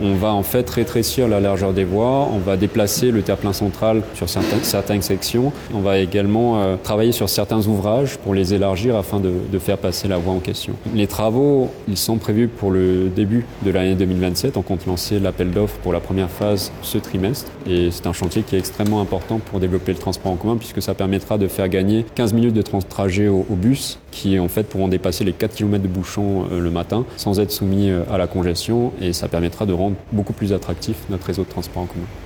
On va en fait rétrécir la largeur des voies, on va déplacer le terre-plein central sur certaines sections. On va également travailler sur certains ouvrages pour les élargir afin de faire passer la voie en question. Les travaux, ils sont prévus pour le début de l'année 2027. On compte lancer l'appel d'offres pour la première phase ce trimestre. Et c'est un chantier qui est extrêmement important pour développer le transport en commun puisque ça permettra de faire gagner 15 minutes de trajet au bus qui en fait pourront dépasser les 4 km de bouchons le matin sans être soumis à la congestion et ça permettra de rendre beaucoup plus attractif notre réseau de transport en commun.